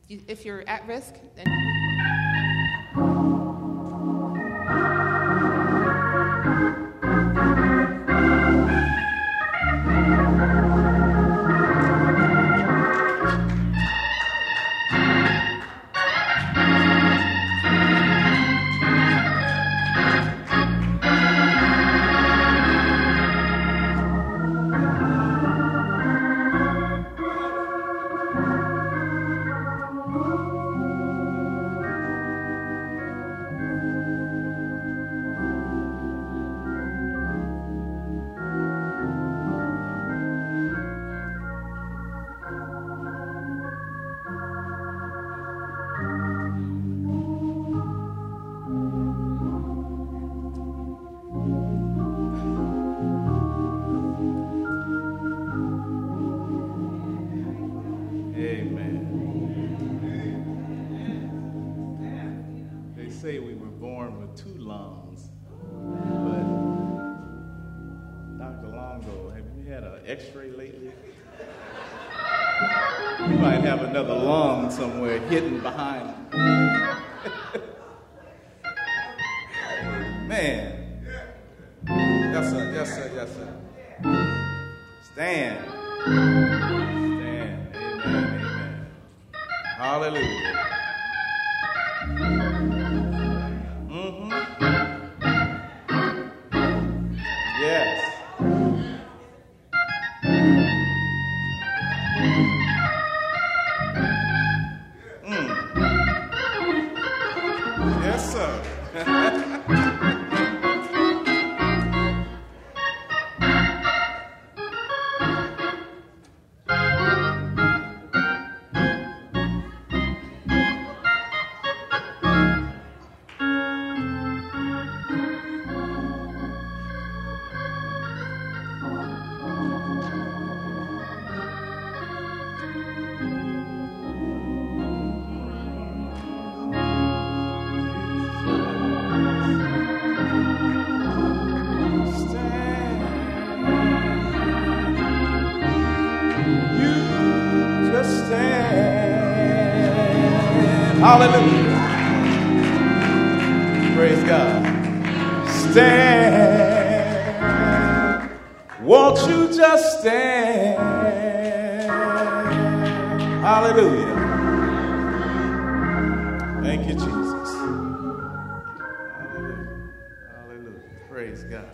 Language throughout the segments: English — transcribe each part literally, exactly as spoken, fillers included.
you, if you're at risk, then... X-ray lately? You might have another lung somewhere hidden behind. Man. Yes, sir. Yes, sir. Yes, sir. Stand. Stand. Amen. Amen. Hallelujah. Mm-hmm. Yes. Hallelujah. Praise God. Stand. Won't you just stand? Hallelujah. Thank you, Jesus. Hallelujah. Hallelujah. Praise God.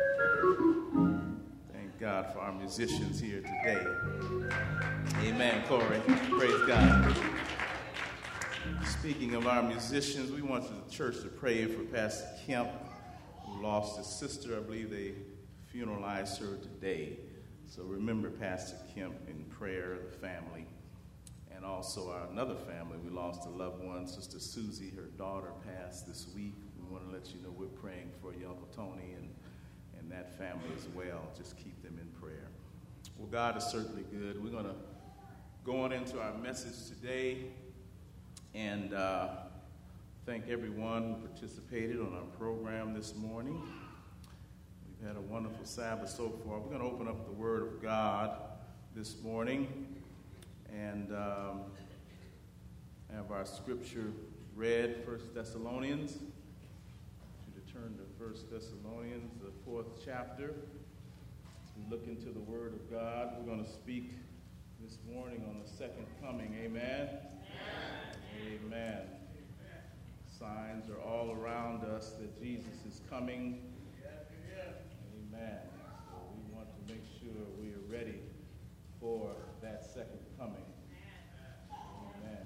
Thank God for our musicians here today. Amen, Corey. Praise God. Speaking of our musicians, we want the church to pray for Pastor Kemp, who lost his sister. I believe they funeralized her today. So remember Pastor Kemp in prayer, the family, and also our another family. We lost a loved one, Sister Susie. Her daughter passed this week. We want to let you know we're praying for your Uncle Tony and, and that family as well. Just keep them in prayer. Well, God is certainly good. We're going to go on into our message today. And uh, thank everyone who participated on our program this morning. We've had a wonderful Sabbath so far. We're going to open up the Word of God this morning and um, have our scripture read, First Thessalonians. I want you to turn to First Thessalonians, the fourth chapter. As we look into the Word of God, we're going to speak this morning on the second coming. Amen. Amen. Signs are all around us that Jesus is coming. Amen. So we want to make sure we are ready for that second coming. Amen.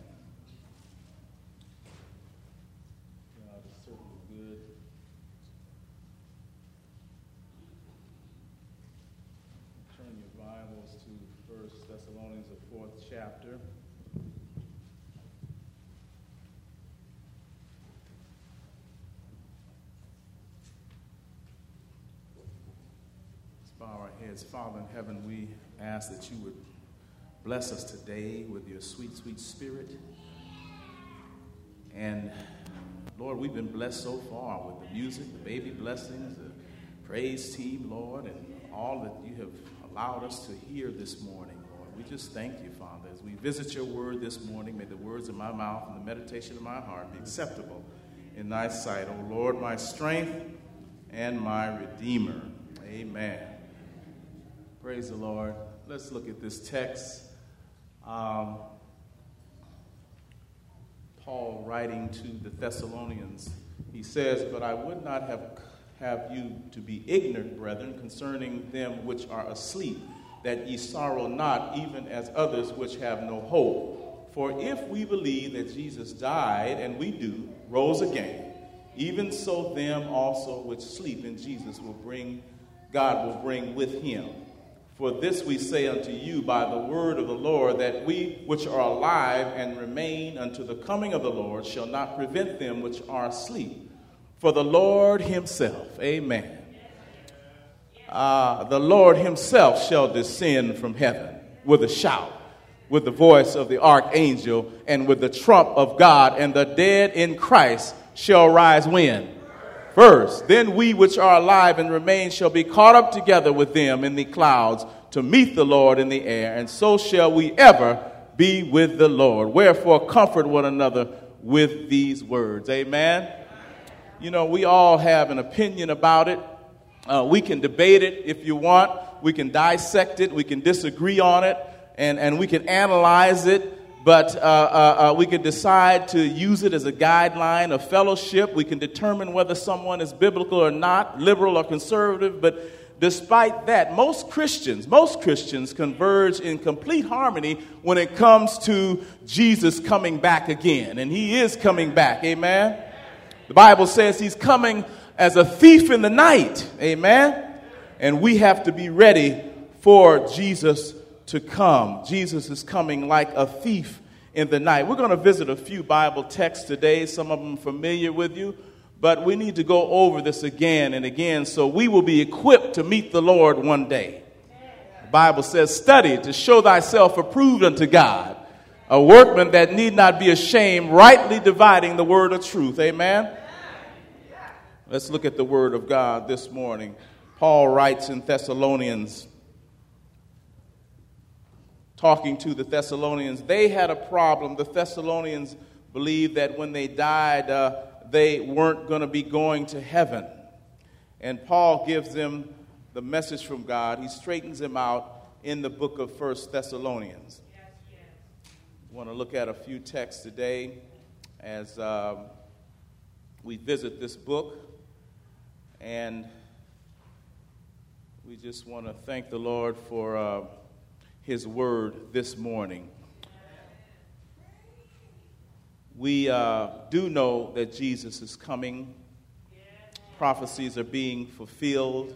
God is certainly good. Turn your Bibles to First Thessalonians, the fourth chapter. Bow our heads. Father in heaven, we ask that you would bless us today with your sweet, sweet spirit. And Lord, we've been blessed so far with the music, the baby blessings, the praise team, Lord, and all that you have allowed us to hear this morning, Lord. We just thank you, Father, as we visit your word this morning. May the words of my mouth and the meditation of my heart be acceptable in thy sight, O Lord, my strength and my redeemer. Amen. Praise the Lord. Let's look at this text. Um, Paul writing to the Thessalonians, he says, "But I would not have, have you to be ignorant, brethren, concerning them which are asleep, that ye sorrow not, even as others which have no hope. For if we believe that Jesus died, and we do, rose again, even so them also which sleep in Jesus will bring, God will bring with him. For this we say unto you by the word of the Lord, that we which are alive and remain unto the coming of the Lord shall not prevent them which are asleep. For the Lord himself," amen, uh, "the Lord himself shall descend from heaven with a shout, with the voice of the archangel, and with the trump of God, and the dead in Christ shall rise when? First. Then we which are alive and remain shall be caught up together with them in the clouds to meet the Lord in the air, and so shall we ever be with the Lord. Wherefore comfort one another with these words." Amen. You know, we all have an opinion about it. Uh, we can debate it if you want. We can dissect it. We can disagree on it. And, and we can analyze it. But uh, uh, uh, we can decide to use it as a guideline of fellowship. We can determine whether someone is biblical or not, liberal or conservative. But despite that, most Christians, most Christians converge in complete harmony when it comes to Jesus coming back again. And he is coming back. Amen. The Bible says he's coming as a thief in the night. Amen. And we have to be ready for Jesus to come. Jesus is coming like a thief in the night. We're going to visit a few Bible texts today, some of them familiar with you, but we need to go over this again and again so we will be equipped to meet the Lord one day. The Bible says, "Study to show thyself approved unto God, a workman that need not be ashamed, rightly dividing the word of truth." Amen. Let's look at the word of God this morning. Paul writes in Thessalonians, talking to the Thessalonians, they had a problem. The Thessalonians believed that when they died, uh, they weren't going to be going to heaven. And Paul gives them the message from God. He straightens them out in the book of First Thessalonians. Yes, yes. I want to look at a few texts today as um, we visit this book. And we just want to thank the Lord for Uh, his word this morning. We uh, do know that Jesus is coming. Prophecies are being fulfilled.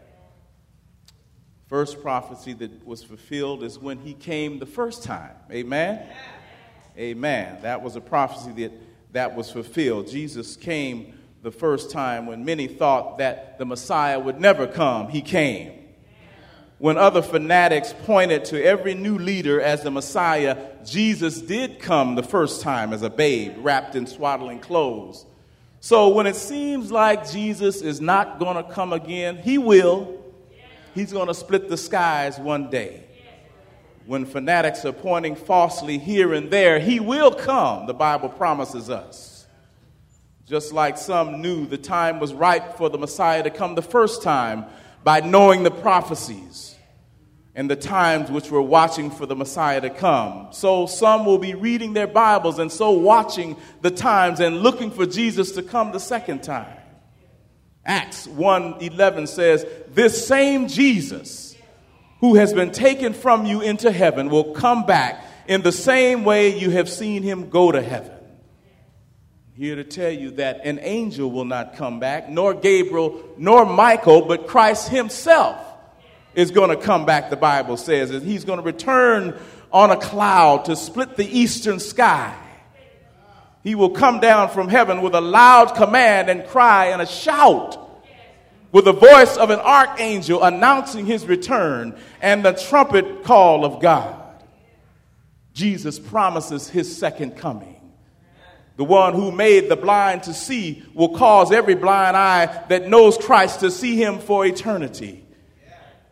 First prophecy that was fulfilled is when he came the first time. Amen? Amen. That was a prophecy that, that was fulfilled. Jesus came the first time when many thought that the Messiah would never come. He came. When other fanatics pointed to every new leader as the Messiah, Jesus did come the first time as a babe, wrapped in swaddling clothes. So when it seems like Jesus is not going to come again, he will. He's going to split the skies one day. When fanatics are pointing falsely here and there, he will come, the Bible promises us. Just like some knew the time was ripe for the Messiah to come the first time, by knowing the prophecies and the times which we're watching for the Messiah to come. So some will be reading their Bibles and so watching the times and looking for Jesus to come the second time. Acts one eleven says, "This same Jesus who has been taken from you into heaven will come back in the same way you have seen him go to heaven." Here to tell you that an angel will not come back, nor Gabriel, nor Michael, but Christ himself is going to come back, the Bible says. And he's going to return on a cloud to split the eastern sky. He will come down from heaven with a loud command and cry and a shout, with the voice of an archangel announcing his return and the trumpet call of God. Jesus promises his second coming. The one who made the blind to see will cause every blind eye that knows Christ to see him for eternity.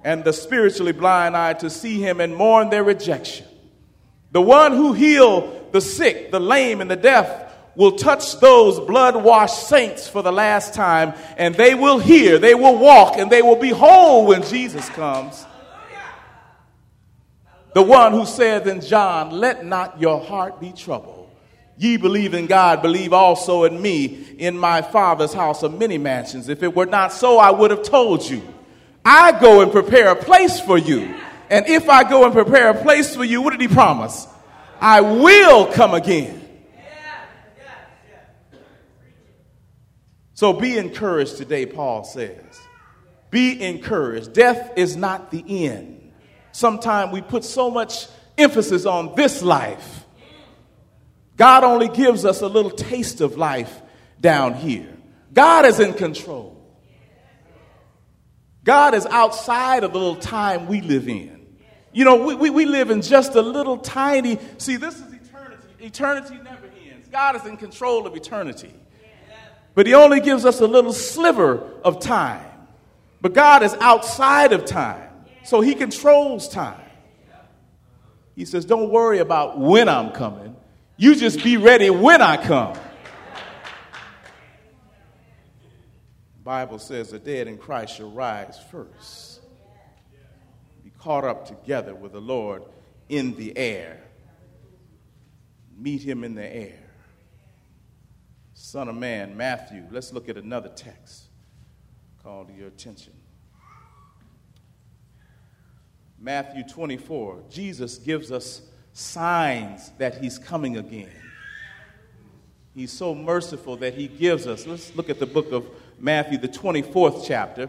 and the spiritually blind eye to see him and mourn their rejection. The one who healed the sick, the lame, and the deaf will touch those blood-washed saints for the last time, and they will hear, they will walk, and they will be whole when Jesus comes. The one who said in John, let not your heart be troubled. Ye believe in God, believe also in me. In my Father's house are many mansions. If it were not so, I would have told you. I go and prepare a place for you. And if I go and prepare a place for you, what did he promise? I will come again. So be encouraged today, Paul says. Be encouraged. Death is not the end. Sometimes we put so much emphasis on this life. God only gives us a little taste of life down here. God is in control. God is outside of the little time we live in. You know, we, we, we live in just a little tiny, see, this is eternity. Eternity never ends. God is in control of eternity. But he only gives us a little sliver of time. But God is outside of time. So he controls time. He says, don't worry about when I'm coming. You just be ready when I come. The Bible says the dead in Christ shall rise first. Be caught up together with the Lord in the air. Meet him in the air. Son of Man, Matthew. Let's look at another text. Call to your attention. Matthew twenty-four, Jesus gives us signs that he's coming again. He's so merciful that he gives us. Let's look at the book of Matthew, the twenty-fourth chapter.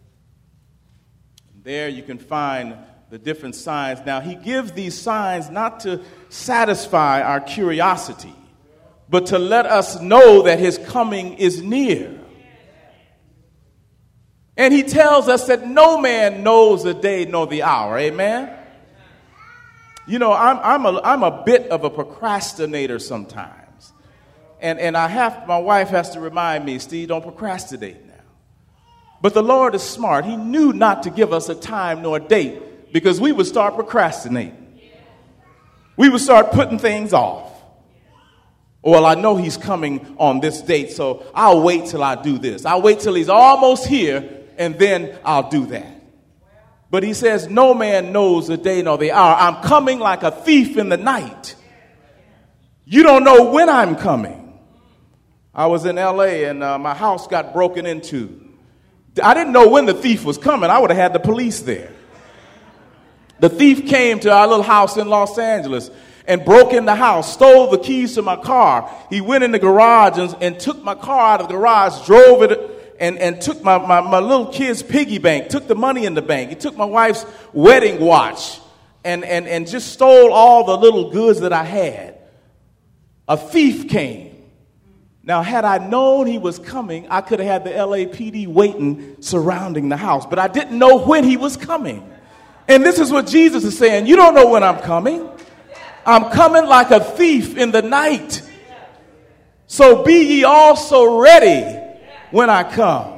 There you can find the different signs. Now, he gives these signs not to satisfy our curiosity, but to let us know that his coming is near. And he tells us that no man knows the day nor the hour. Amen? You know, I'm, I'm, a, I'm a bit of a procrastinator sometimes. And, and I have, my wife has to remind me, Steve, don't procrastinate now. But the Lord is smart. He knew not to give us a time nor a date because we would start procrastinating. We would start putting things off. Well, I know he's coming on this date, so I'll wait till I do this. I'll wait till he's almost here, and then I'll do that. But he says, no man knows the day nor the hour. I'm coming like a thief in the night. You don't know when I'm coming. I was in L A and uh, my house got broken into. I didn't know when the thief was coming. I would have had the police there. The thief came to our little house in Los Angeles and broke in the house, stole the keys to my car. He went in the garage and, and took my car out of the garage, drove it, and, and took my, my, my little kid's piggy bank, took the money in the bank. He took my wife's wedding watch and, and, and just stole all the little goods that I had. A thief came. Now, had I known he was coming, I could have had the L A P D waiting, surrounding the house. But I didn't know when he was coming. And this is what Jesus is saying. You don't know when I'm coming. I'm coming like a thief in the night. So be ye also ready when I come.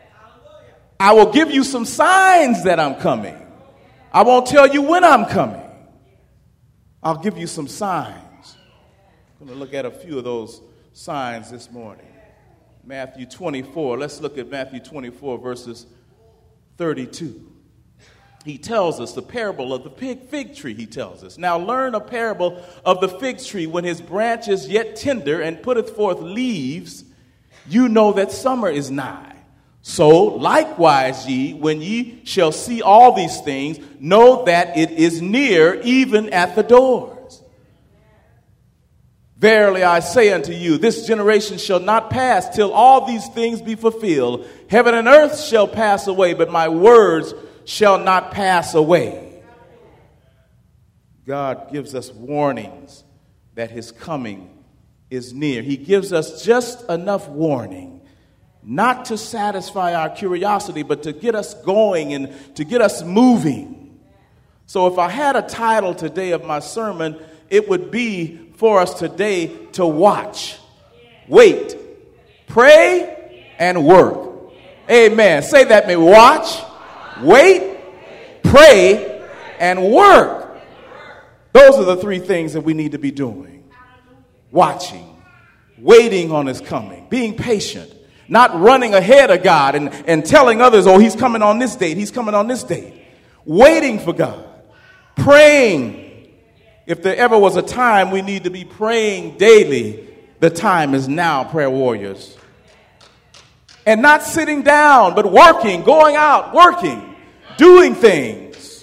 I will give you some signs that I'm coming. I won't tell you when I'm coming. I'll give you some signs. I'm going to look at a few of those signs this morning. Matthew twenty-four. Let's look at Matthew twenty-four, verses thirty-two. He tells us the parable of the fig, fig tree, he tells us. Now learn a parable of the fig tree. When his branch is yet tender and putteth forth leaves, you know that summer is nigh. So likewise ye, when ye shall see all these things, know that it is near, even at the doors. Verily I say unto you, this generation shall not pass till all these things be fulfilled. Heaven and earth shall pass away, but my words shall not pass away. God gives us warnings that his coming is near. He gives us just enough warning not to satisfy our curiosity, but to get us going and to get us moving. So if I had a title today of my sermon, it would be for us today to watch, wait, pray, and work. Amen. Say that with me. Watch, wait, pray, and work. Those are the three things that we need to be doing. Watching, waiting on his coming, being patient, not running ahead of God and, and telling others, oh, he's coming on this date, he's coming on this date. Waiting for God, praying. If there ever was a time we need to be praying daily, the time is now, prayer warriors. And not sitting down, but working, going out, working, doing things.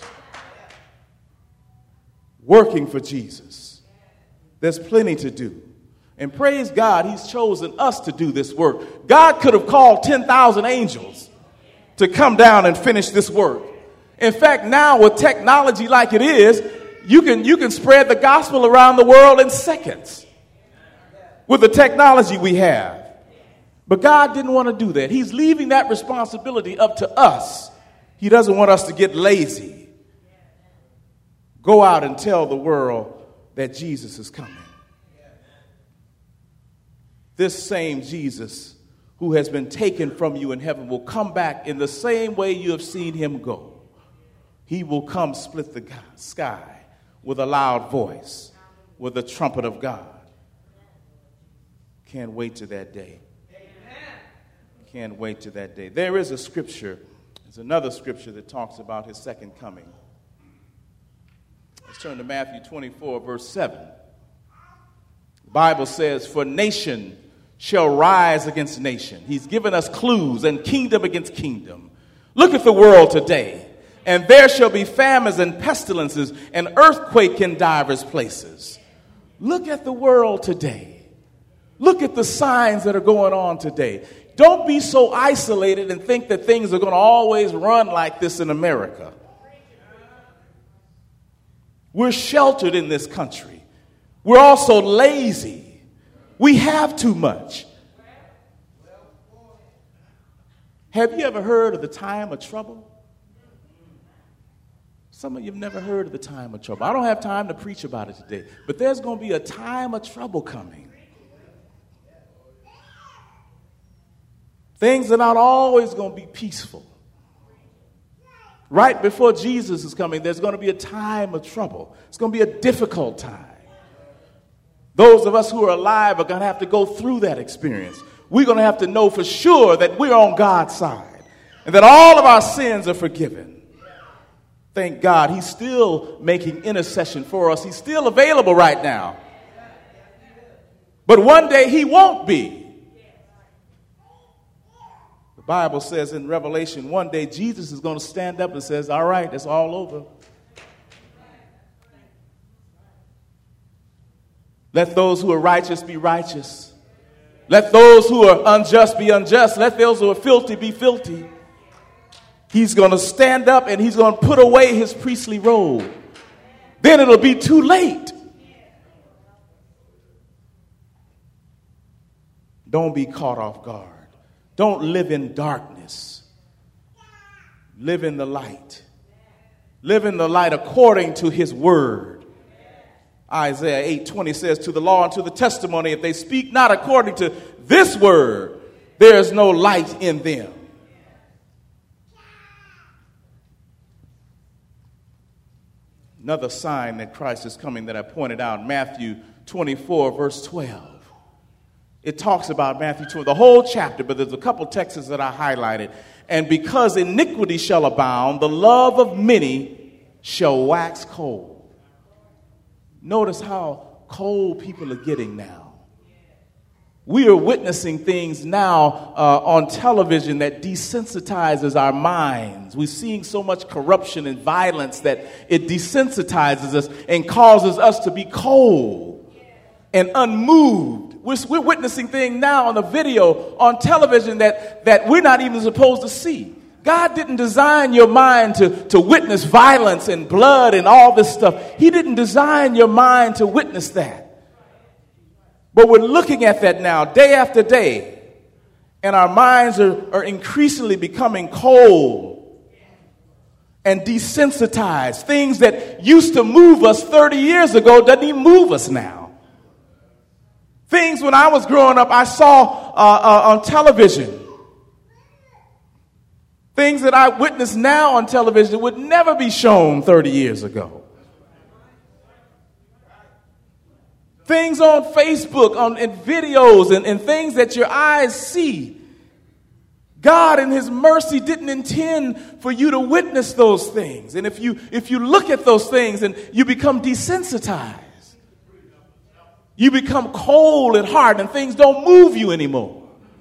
Working for Jesus. There's plenty to do. And praise God, he's chosen us to do this work. God could have called ten thousand angels to come down and finish this work. In fact, now with technology like it is, you can, you can spread the gospel around the world in seconds with the technology we have. But God didn't want to do that. He's leaving that responsibility up to us. He doesn't want us to get lazy. Go out and tell the world that Jesus is coming. This same Jesus who has been taken from you in heaven will come back in the same way you have seen him go. He will come split the sky with a loud voice, with the trumpet of God. Can't wait to that day. Can't wait to that day. There is a scripture, there's another scripture that talks about his second coming. Let's turn to Matthew twenty-four, verse seven. The Bible says, for nation shall rise against nation. He's given us clues, and kingdom against kingdom. Look at the world today. And there shall be famines and pestilences and earthquake in divers places. Look at the world today. Look at the signs that are going on today. Don't be so isolated and think that things are going to always run like this in America. We're sheltered in this country. We're also lazy. We have too much. Have you ever heard of the time of trouble? Some of you have never heard of the time of trouble. I don't have time to preach about it today, but there's going to be a time of trouble coming. Things are not always going to be peaceful. Right before Jesus is coming, there's going to be a time of trouble. It's going to be a difficult time. Those of us who are alive are going to have to go through that experience. We're going to have to know for sure that we're on God's side and that all of our sins are forgiven. Thank God, he's still making intercession for us. He's still available right now. But one day he won't be. The Bible says in Revelation, one day Jesus is going to stand up and says, all right, it's all over. Let those who are righteous be righteous. Let those who are unjust be unjust. Let those who are filthy be filthy. He's going to stand up and he's going to put away his priestly robe. Then it'll be too late. Don't be caught off guard. Don't live in darkness. Live in the light. Live in the light according to his word. Isaiah eight twenty says, to the law and to the testimony, if they speak not according to this word, there is no light in them. Another sign that Christ is coming that I pointed out, Matthew twenty-four, verse twelve. It talks about Matthew twenty, the whole chapter, but there's a couple texts that I highlighted. And because iniquity shall abound, the love of many shall wax cold. Notice how cold people are getting now. We are witnessing things now uh, on television that desensitizes our minds. We're seeing so much corruption and violence that it desensitizes us and causes us to be cold and unmoved. We're, we're witnessing things now on the video, on television that, that we're not even supposed to see. God didn't design your mind to, to witness violence and blood and all this stuff. He didn't design your mind to witness that. But we're looking at that now day after day, and our minds are, are increasingly becoming cold and desensitized. Things that used to move us thirty years ago doesn't even move us now. Things when I was growing up I saw uh, uh, on television. Things that I witness now on television would never be shown thirty years ago. Things on Facebook, on and videos, and, and things that your eyes see. God in his mercy didn't intend for you to witness those things. And if you if you look at those things and you become desensitized, you become cold at heart and things don't move you anymore.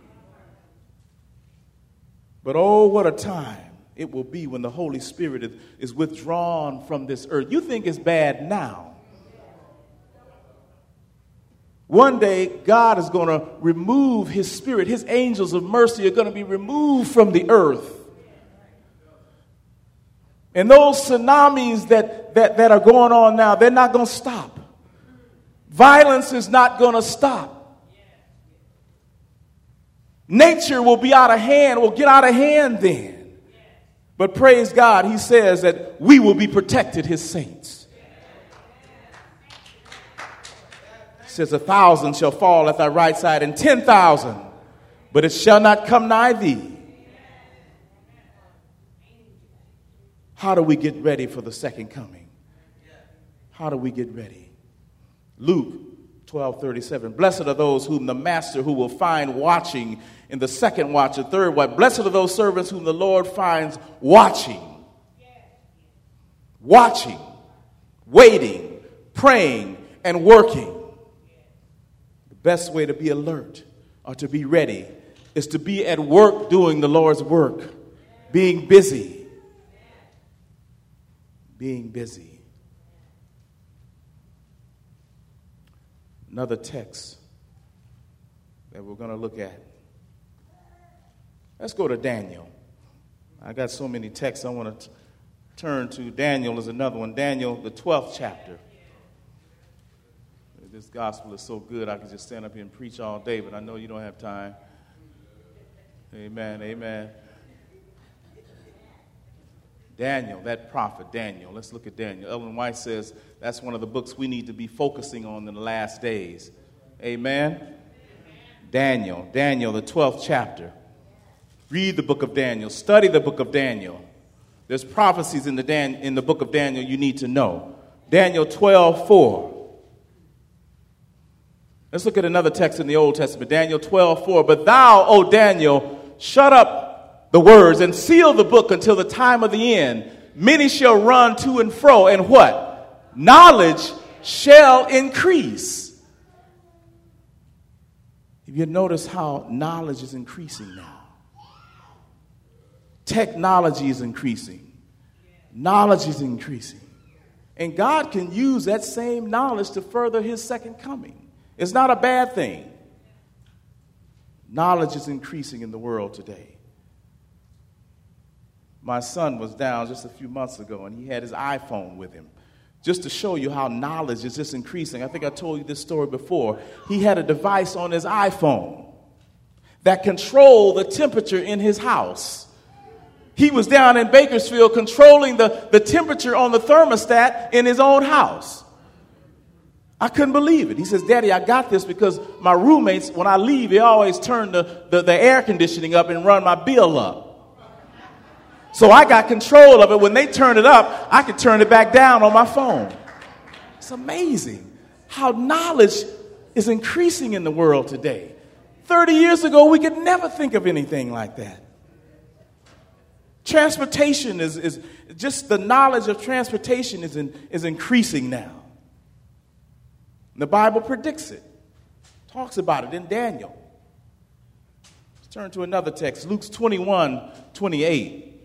But oh, what a time it will be when the Holy Spirit is, is withdrawn from this earth. You think it's bad now. One day, God is going to remove his spirit. His angels of mercy are going to be removed from the earth. And those tsunamis that, that, that are going on now, they're not going to stop. Violence is not going to stop. Nature will be out of hand, will get out of hand then. But praise God, he says that we will be protected, his saints. Says a thousand shall fall at thy right side and ten thousand, but it shall not come nigh thee. How do we get ready for the second coming? How do we get ready? Luke twelve thirty-seven. Blessed are those whom the master who will find watching in the second watch, the third watch. Blessed are those servants whom the Lord finds watching. Watching, waiting, praying, and working. Best way to be alert or to be ready is to be at work doing the Lord's work, being busy, being busy. Another text that we're going to look at. Let's go to Daniel. I got so many texts I want to turn to. Daniel is another one. Daniel, the twelfth chapter. This gospel is so good, I could just stand up here and preach all day, but I know you don't have time. Amen, amen. Daniel, that prophet, Daniel. Let's look at Daniel. Ellen White says that's one of the books we need to be focusing on in the last days. Amen? Amen. Daniel, Daniel, the twelfth chapter. Read the book of Daniel. Study the book of Daniel. There's prophecies in the, Dan- in the book of Daniel you need to know. Daniel twelve four. Let's look at another text in the Old Testament, Daniel twelve four. But thou, O Daniel, shut up the words and seal the book until the time of the end. Many shall run to and fro, and what? Knowledge shall increase. Have you noticed how knowledge is increasing now? Technology is increasing. Knowledge is increasing. And God can use that same knowledge to further his second coming. It's not a bad thing. Knowledge is increasing in the world today. My son was down just a few months ago, and he had his iPhone with him, just to show you how knowledge is just increasing. I think I told you this story before. He had a device on his iPhone that controlled the temperature in his house. He was down in Bakersfield controlling the, the temperature on the thermostat in his own house. I couldn't believe it. He says, Daddy, I got this because my roommates, when I leave, they always turn the, the, the air conditioning up and run my bill up. So I got control of it. When they turn it up, I could turn it back down on my phone. It's amazing how knowledge is increasing in the world today. thirty years ago, we could never think of anything like that. Transportation is, is just the knowledge of transportation is, in, is increasing now. The Bible predicts it, talks about it in Daniel. Let's turn to another text, Luke twenty-one twenty-eight.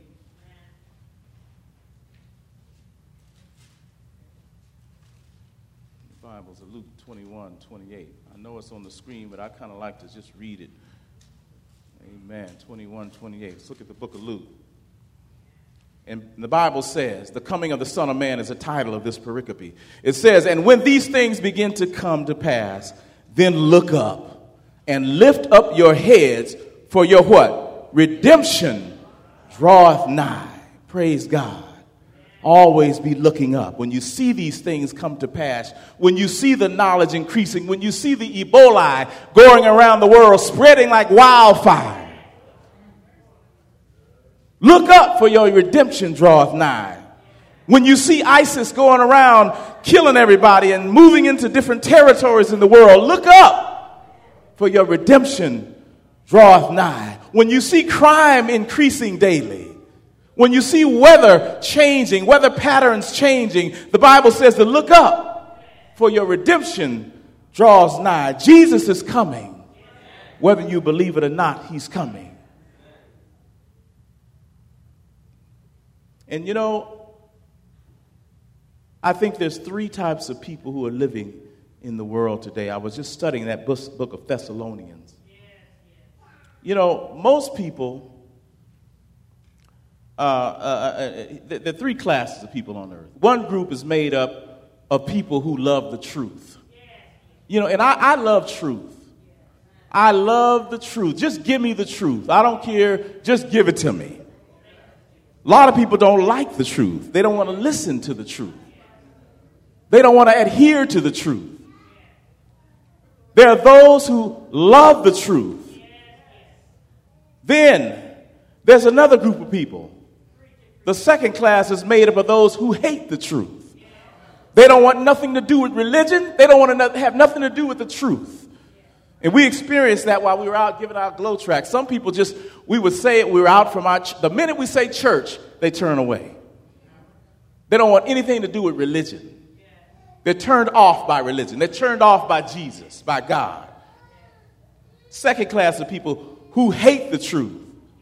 The Bible's Luke twenty-one twenty-eight. I know it's on the screen, but I kind of like to just read it. Amen. twenty-one twenty-eight. Let's look at the book of Luke. And the Bible says, the coming of the Son of Man is the title of this pericope. It says, and when these things begin to come to pass, then look up and lift up your heads, for your what? Redemption draweth nigh. Praise God. Always be looking up. When you see these things come to pass, when you see the knowledge increasing, when you see the Ebola going around the world, spreading like wildfire, Look up, for your redemption draweth nigh. When you see ISIS going around killing everybody and moving into different territories in the world, look up, for your redemption draweth nigh. When you see crime increasing daily, when you see weather changing, weather patterns changing, the Bible says to look up, for your redemption draws nigh. Jesus is coming. Whether you believe it or not, he's coming. And you know, I think there's three types of people who are living in the world today. I was just studying that book of Thessalonians. You know, most people, uh, uh, uh, there are three classes of people on earth. One group is made up of people who love the truth. You know, and I, I love truth. I love the truth. Just give me the truth. I don't care. Just give it to me. A lot of people don't like the truth. They don't want to listen to the truth. They don't want to adhere to the truth. There are those who love the truth. Then there's another group of people. The second class is made up of those who hate the truth. They don't want nothing to do with religion. They don't want to have nothing to do with the truth. And we experienced that while we were out giving our glow tracks. Some people just, we would say it, we were out from our, ch- the minute we say church, they turn away. They don't want anything to do with religion. They're turned off by religion. They're turned off by Jesus, by God. Second class of people who hate the truth.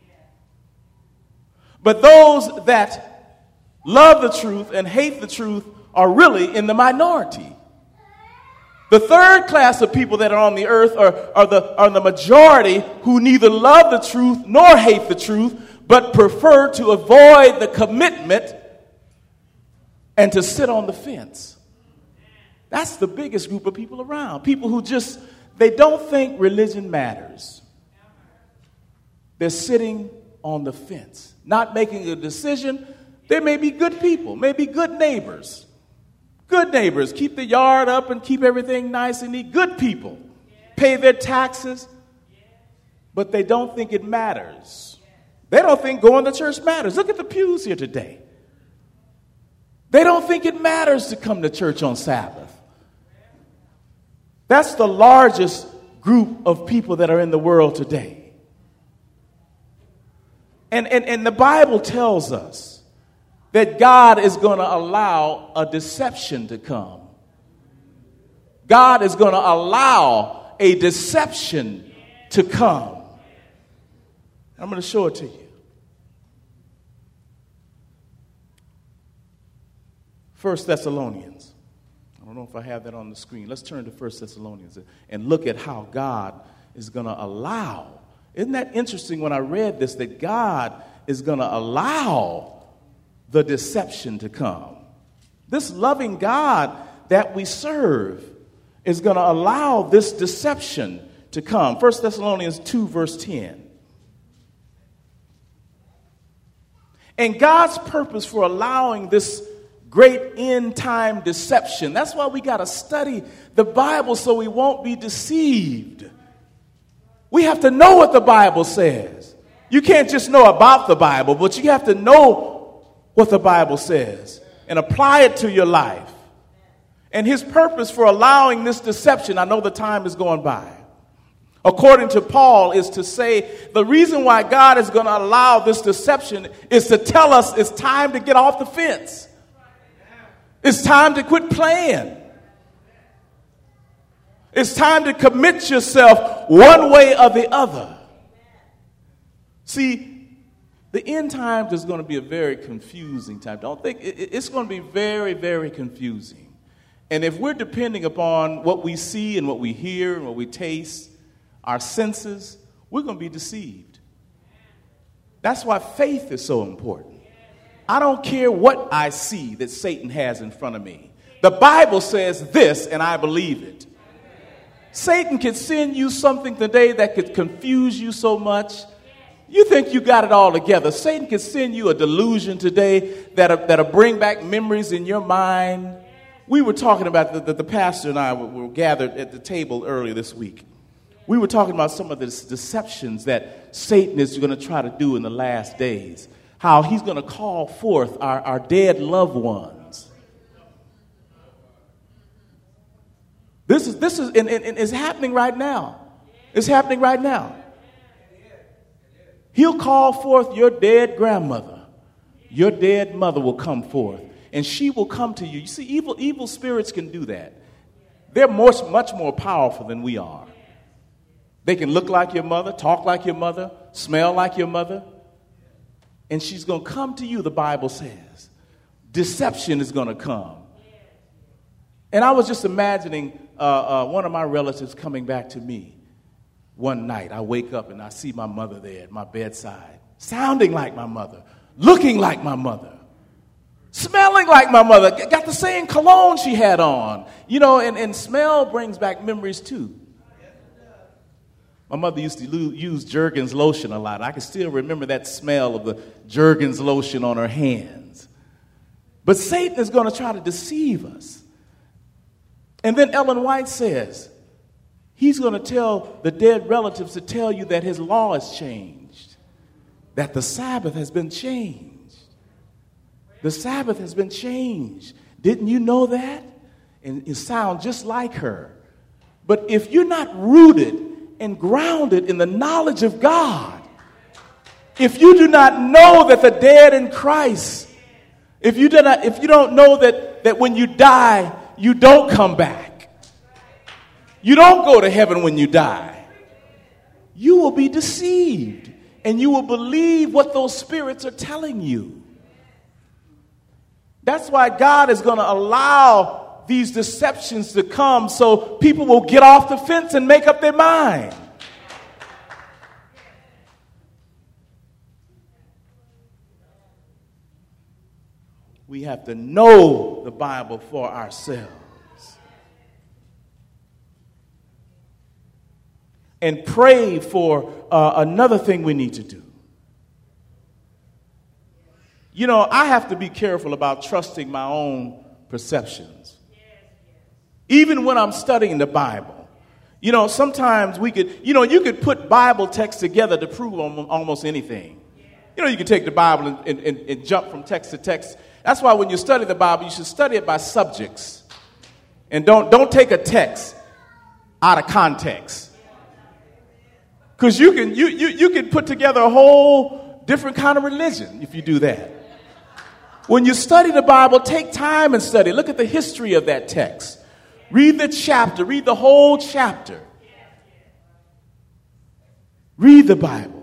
But those that love the truth and hate the truth are really in the minority. The third class of people that are on the earth are, are, the, are the majority who neither love the truth nor hate the truth, but prefer to avoid the commitment and to sit on the fence. That's the biggest group of people around. People who just, they don't think religion matters. They're sitting on the fence, not making a decision. They may be good people, maybe good neighbors. Good neighbors, keep the yard up and keep everything nice and neat. Good people, pay their taxes, but they don't think it matters. They don't think going to church matters. Look at the pews here today. They don't think it matters to come to church on Sabbath. That's the largest group of people that are in the world today. And, and, and the Bible tells us that God is going to allow a deception to come. God is going to allow a deception to come. I'm going to show it to you. First Thessalonians. I don't know if I have that on the screen. Let's turn to First Thessalonians and look at how God is going to allow. Isn't that interesting when I read this, that God is going to allow the deception to come? This loving God that we serve is going to allow this deception to come. First Thessalonians two, verse ten. And God's purpose for allowing this great end time deception. That's why we got to study the Bible so we won't be deceived. We have to know what the Bible says. You can't just know about the Bible, but you have to know what the Bible says and apply it to your life. And his purpose for allowing this deception, I know the time is going by, according to Paul, is to say the reason why God is going to allow this deception is to tell us it's time to get off the fence. It's time to quit playing. It's time to commit yourself one way or the other. See, the end times is going to be a very confusing time. Don't think it's going to be very, very confusing. And if we're depending upon what we see and what we hear and what we taste, our senses, we're going to be deceived. That's why faith is so important. I don't care what I see that Satan has in front of me. The Bible says this, and I believe it. Satan can send you something today that could confuse you so much. You think you got it all together. Satan can send you a delusion today that'll, that'll bring back memories in your mind. We were talking about, the, the, the pastor and I were, were gathered at the table earlier this week. We were talking about some of the deceptions that Satan is going to try to do in the last days. how he's going to call forth our, our dead loved ones. This is, this is, and, and, and it's happening right now. It's happening right now. He'll call forth your dead grandmother. Your dead mother will come forth, and she will come to you. You see, evil, evil spirits can do that. They're much, much more powerful than we are. They can look like your mother, talk like your mother, smell like your mother. And she's going to come to you, the Bible says. Deception is going to come. And I was just imagining uh, uh, one of my relatives coming back to me one night. I wake up and I see my mother there at my bedside, sounding like my mother, looking like my mother, smelling like my mother, got the same cologne she had on. You know, and, and smell brings back memories too. My mother used to lo- use Jergens lotion a lot. I can still remember that smell of the Jergens lotion on her hands. But Satan is going to try to deceive us. And then Ellen White says, he's going to tell the dead relatives to tell you that his law has changed, that the Sabbath has been changed. The Sabbath has been changed. Didn't you know that? And it sounds just like her. But if you're not rooted and grounded in the knowledge of God, if you do not know that the dead in Christ, if you do not, if you don't know that, that when you die, you don't come back, you don't go to heaven when you die, you will be deceived and you will believe what those spirits are telling you. That's why God is going to allow these deceptions to come so people will get off the fence and make up their mind. We have to know the Bible for ourselves. And pray for uh, another thing we need to do. You know, I have to be careful about trusting my own perceptions. Even when I'm studying the Bible. You know, sometimes we could, you know, you could put Bible texts together to prove almost anything. You know, you can take the Bible and, and, and jump from text to text. That's why when you study the Bible, you should study it by subjects. And don't, don't take a text out of context. Because you can, you, you, you can put together a whole different kind of religion if you do that. When you study the Bible, take time and study. Look at the history of that text. Read the chapter. Read the whole chapter. Read the Bible.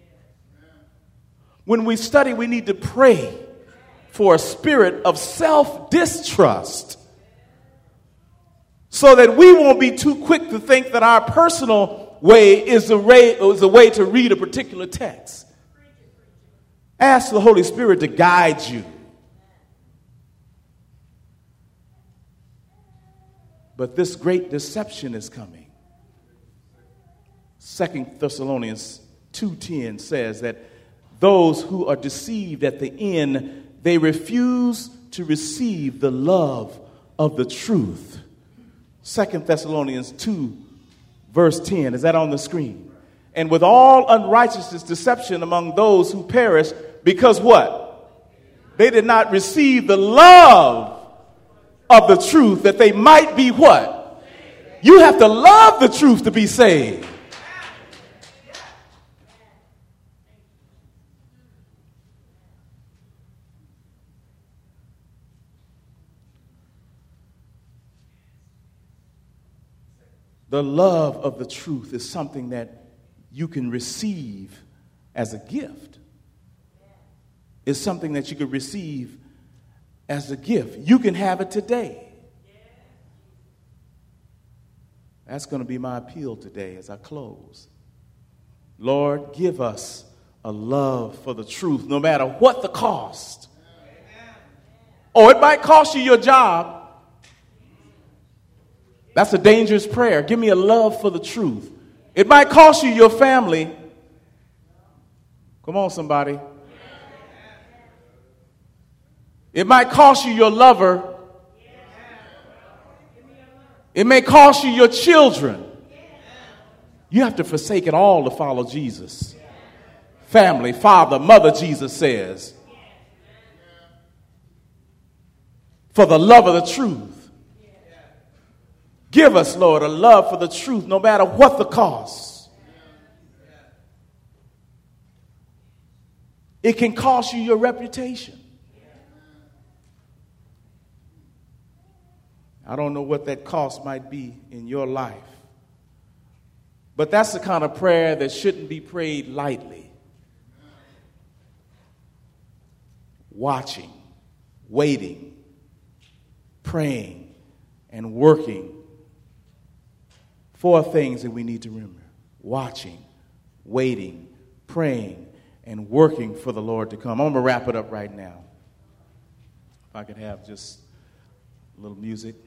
When we study, we need to pray for a spirit of self-distrust so that we won't be too quick to think that our personal way is the way, is the way to read a particular text. Ask the Holy Spirit to guide you. But this great deception is coming. Second Thessalonians two ten says that those who are deceived at the end, they refuse to receive the love of the truth. Second Thessalonians two, verse ten. Is that on the screen? And with all unrighteousness, deception among those who perish, because what? They did not receive the love of the truth, that they might be what? You have to love the truth to be saved. The love of the truth is something that you can receive as a gift. It's something that you can receive as a gift. You can have it today. That's going to be my appeal today as I close. Lord, give us a love for the truth, no matter what the cost. Oh, it might cost you your job. That's a dangerous prayer. Give me a love for the truth. It might cost you your family. Come on, somebody. It might cost you your lover. It may cost you your children. You have to forsake it all to follow Jesus. family, father, mother, Jesus says, for the love of the truth. Give us, Lord, a love for the truth, no matter what the cost. It can cost you your reputation. I don't know what that cost might be in your life. But that's the kind of prayer that shouldn't be prayed lightly. Watching, waiting, praying, and working. Four things that we need to remember. Watching, waiting, praying, and working for the Lord to come. I'm going to wrap it up right now. If I could have just a little music.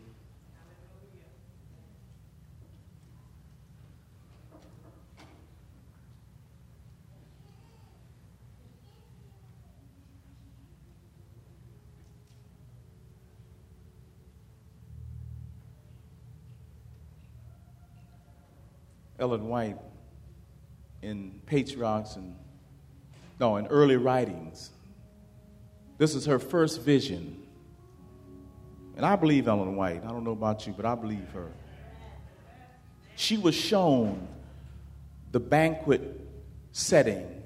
Ellen White, in Patriarchs and, no, in early writings, this is her first vision. And I believe Ellen White. I don't know about you, but I believe her. She was shown the banquet setting.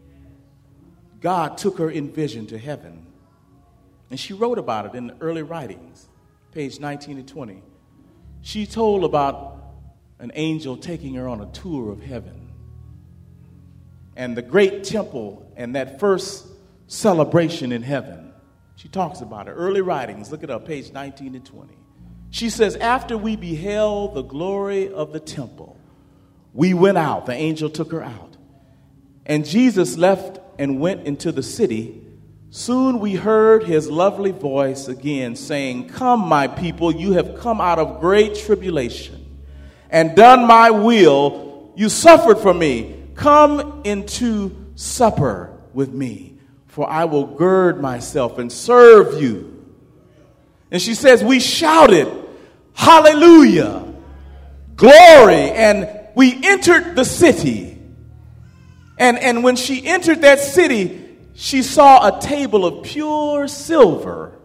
God took her in vision to heaven. And she wrote about it in the early writings, page nineteen and twenty. She told about an angel taking her on a tour of heaven. And the great temple and that first celebration in heaven. She talks about it. Early writings, look it up, page nineteen and twenty. She says, after we beheld the glory of the temple, we went out. The angel took her out. And Jesus left and went into the city. Soon we heard his lovely voice again saying, come, my people, you have come out of great tribulation and done my will. You suffered for me. Come into supper with me, for I will gird myself and serve you. And she says, we shouted, hallelujah, glory, and we entered the city. And, and when she entered that city, she saw a table of pure silver,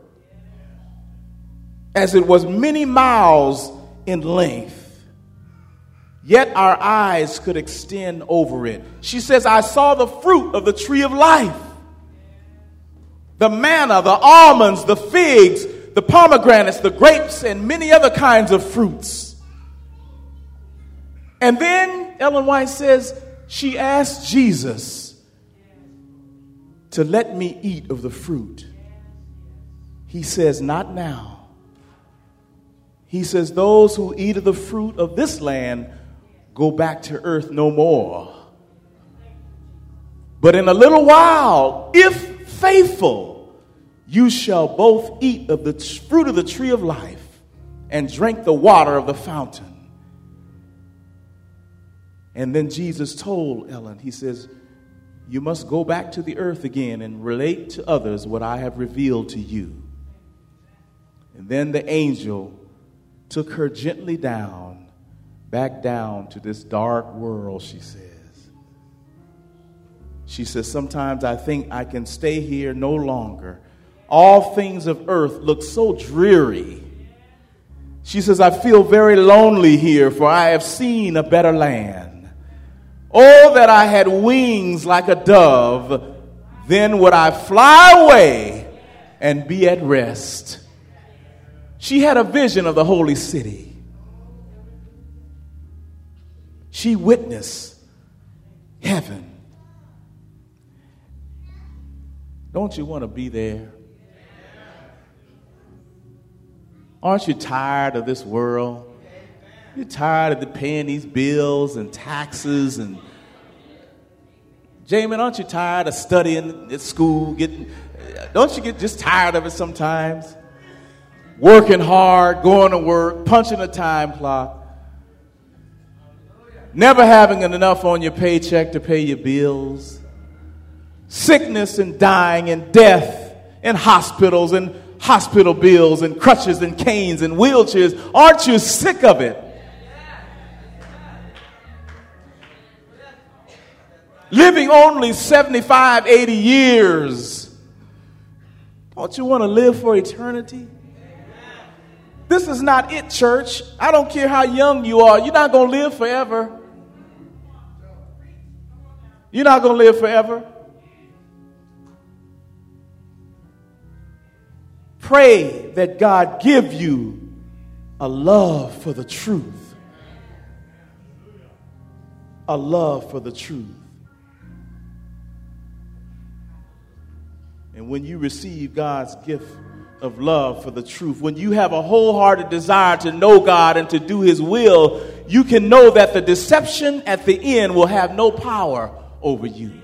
as it was many miles in length. Yet our eyes could extend over it. She says, I saw the fruit of the tree of life. The manna, the almonds, the figs, the pomegranates, the grapes, and many other kinds of fruits. And then Ellen White says, she asked Jesus to let me eat of the fruit. He says, not now. He says, those who eat of the fruit of this land go back to earth no more. But in a little while, if faithful, you shall both eat of the fruit of the tree of life and drink the water of the fountain. And then Jesus told Ellen, he says, you must go back to the earth again and relate to others what I have revealed to you. And then the angel took her gently down, back down to this dark world, she says. She says, sometimes I think I can stay here no longer. All things of earth look so dreary. She says, I feel very lonely here, for I have seen a better land. Oh, that I had wings like a dove, then would I fly away and be at rest. She had a vision of the holy city. She witnessed heaven. Don't you want to be there? Aren't you tired of this world? You're tired of the paying these bills and taxes and Jamin, aren't you tired of studying at school? Getting, don't you get just tired of it sometimes? Working hard, going to work, punching a time clock. Never having enough on your paycheck to pay your bills. Sickness and dying and death in hospitals and hospital bills and crutches and canes and wheelchairs. Aren't you sick of it? living only seventy-five, eighty years. Don't you want to live for eternity? This is not it, church. I don't care how young you are. You're not going to live forever. You're not going to live forever. Pray that God give you a love for the truth. A love for the truth. And when you receive God's gift of love for the truth, when you have a wholehearted desire to know God and to do his will, you can know that the deception at the end will have no power over you.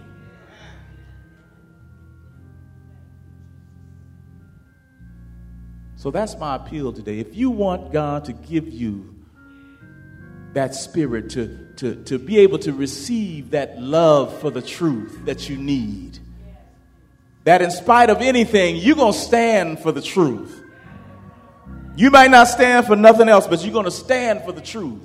So that's my appeal today. If you want God to give you that spirit to, to, to be able to receive that love for the truth that you need, that in spite of anything, you're going to stand for the truth. You might not stand for nothing else, but you're going to stand for the truth.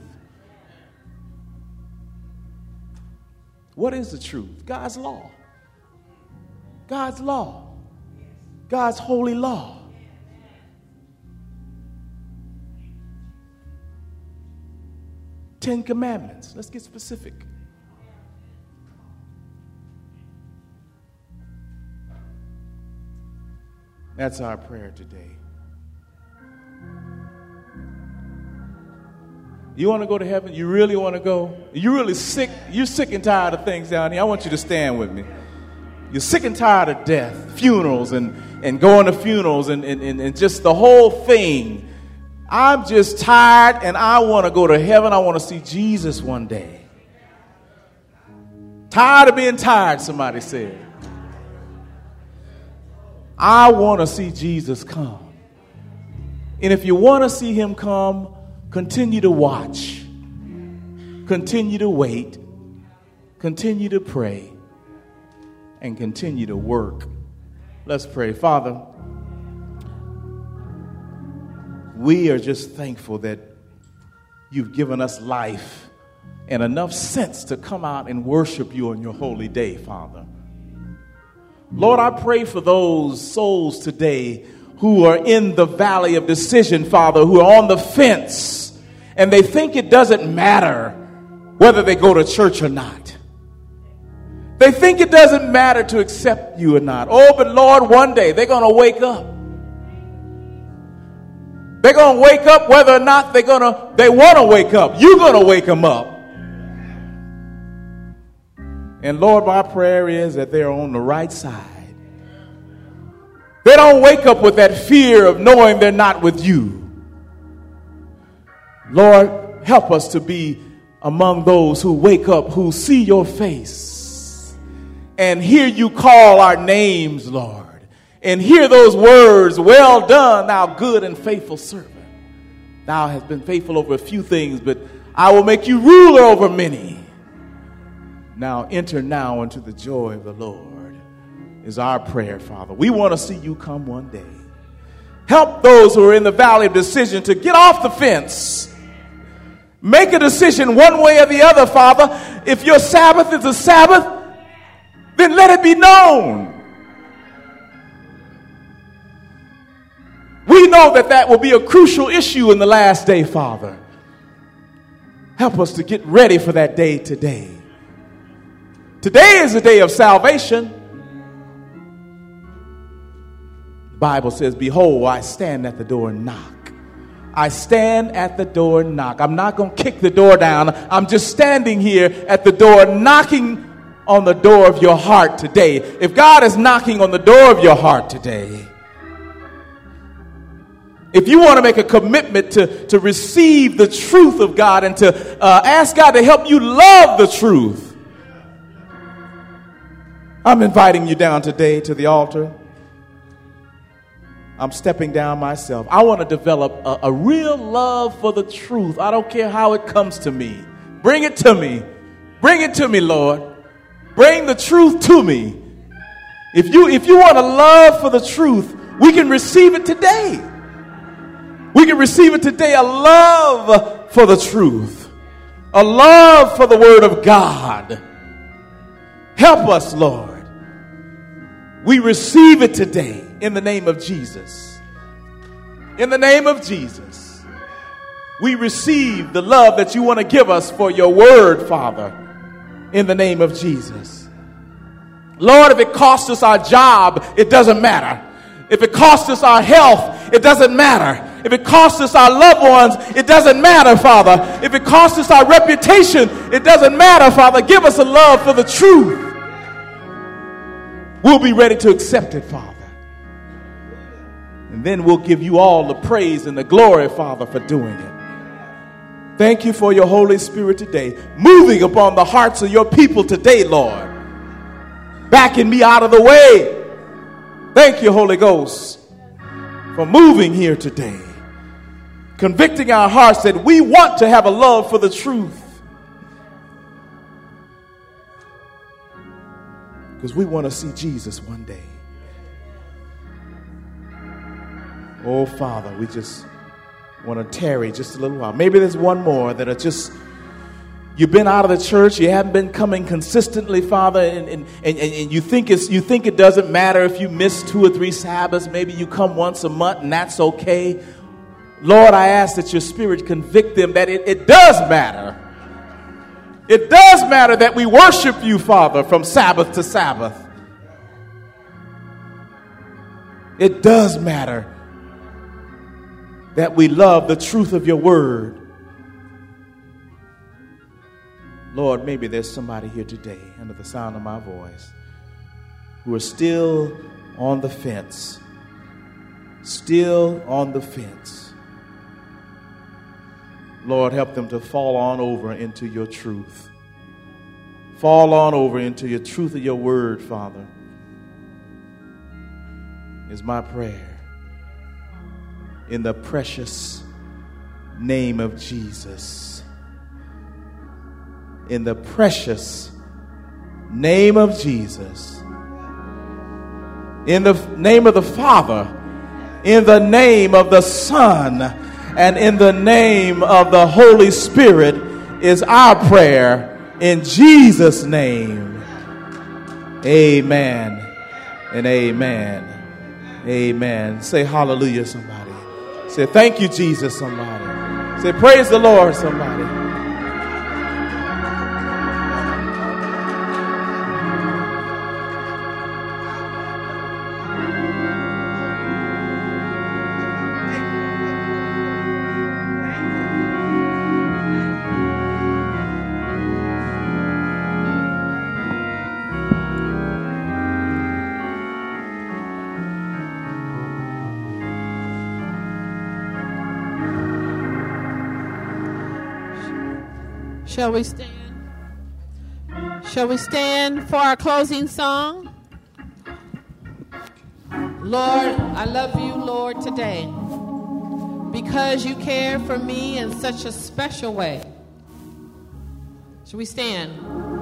What is the truth? God's law. God's law. God's holy law. Ten Commandments. Let's get specific. That's our prayer today. You want to go to heaven? You really want to go? You're really sick. You're sick and tired of things down here. I want you to stand with me. You're sick and tired of death, funerals, and, and going to funerals, and, and, and just the whole thing. I'm just tired, and I want to go to heaven. I want to see Jesus one day. Tired of being tired, somebody said. I want to see Jesus come. And if you want to see him come, continue to watch. Continue to wait. Continue to pray. And continue to work. Let's pray. Father, we are just thankful that you've given us life and enough sense to come out and worship you on your holy day, Father. Lord, I pray for those souls today who are in the valley of decision, Father, who are on the fence, and they think it doesn't matter whether they go to church or not. They think it doesn't matter to accept you or not. Oh, but Lord, one day they're going to wake up. They're going to wake up whether or not they're going to, they want to wake up. You're going to wake them up. And Lord, my prayer is that they're on the right side. They don't wake up with that fear of knowing they're not with you. Lord, help us to be among those who wake up, who see your face and hear you call our names, Lord. And hear those words, well done, thou good and faithful servant. Thou hast been faithful over a few things, but I will make you ruler over many. Now enter now into the joy of the Lord is our prayer, Father. We want to see you come one day. Help those who are in the valley of decision to get off the fence. Make a decision one way or the other, Father. If your Sabbath is a Sabbath, then let it be known. We know that that will be a crucial issue in the last day, Father. Help us to get ready for that day today. Today is the day of salvation. The Bible says, behold, I stand at the door and knock. I stand at the door and knock. I'm not going to kick the door down. I'm just standing here at the door, knocking on the door of your heart today. If God is knocking on the door of your heart today, if you want to make a commitment to, to receive the truth of God and to uh, ask God to help you love the truth, I'm inviting you down today to the altar. I'm stepping down myself. I want to develop a, a real love for the truth. I don't care how it comes to me. Bring it to me. Bring it to me, Lord. Bring the truth to me. If you, if you want a love for the truth, we can receive it today. We can receive it today, a love for the truth, a love for the word of God. Help us, Lord. We receive it today in the name of Jesus. In the name of Jesus, we receive the love that you want to give us for your word, Father, in the name of Jesus. Lord, if it costs us our job, it doesn't matter. If it costs us our health, it doesn't matter. If it costs us our loved ones, it doesn't matter, Father. If it costs us our reputation, it doesn't matter, Father. Give us a love for the truth. We'll be ready to accept it, Father. And then we'll give you all the praise and the glory, Father, for doing it. Thank you for your Holy Spirit today, moving upon the hearts of your people today, Lord. Backing me out of the way. Thank you, Holy Ghost, for moving here today. Convicting our hearts that we want to have a love for the truth. Because we want to see Jesus one day. Oh, Father, we just want to tarry just a little while. Maybe there's one more that are just, you've been out of the church, you haven't been coming consistently, Father, and, and, and, and you think it's you think it doesn't matter if you miss two or three Sabbaths. Maybe you come once a month and that's okay. Lord, I ask that your Spirit convict them that it, it does matter. It does matter that we worship you, Father, from Sabbath to Sabbath. It does matter that we love the truth of your word. Lord, maybe there's somebody here today under the sound of my voice who are still on the fence. Still on the fence. Lord, help them to fall on over into your truth. Fall on over into your truth of your word, Father, is my prayer. In the precious name of Jesus. In the precious name of Jesus. In the name of the Father. In the name of the Son. And in the name of the Holy Spirit is our prayer. In Jesus' name. Amen and amen. Amen. Say hallelujah, somebody. Say thank you, Jesus, somebody. Say praise the Lord, somebody. Shall we stand? Shall we stand for our closing song? Lord, I love you, Lord, today because you care for me in such a special way. Shall we stand?